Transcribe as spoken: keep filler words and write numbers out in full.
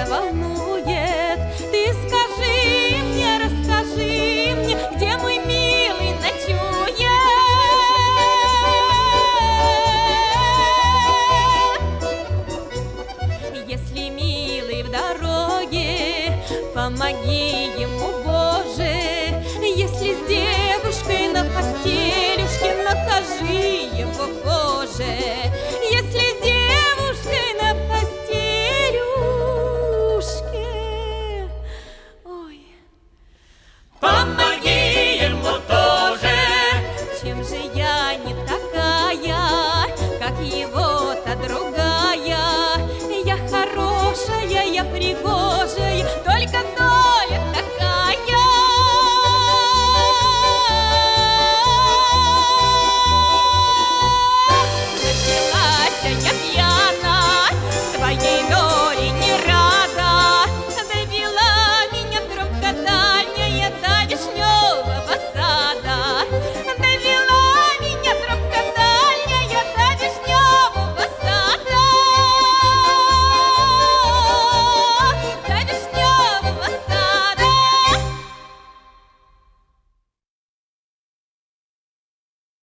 сердце волнует. Ты скажи мне, расскажи мне, где мой милый ночует. Если милый в дороге, помоги ему, Боже. Если с девушкой на постелюшке, накажи его, Боже. Если с девушкой на постелюшке, ой, помоги ему тоже. Чем же я не такая, как его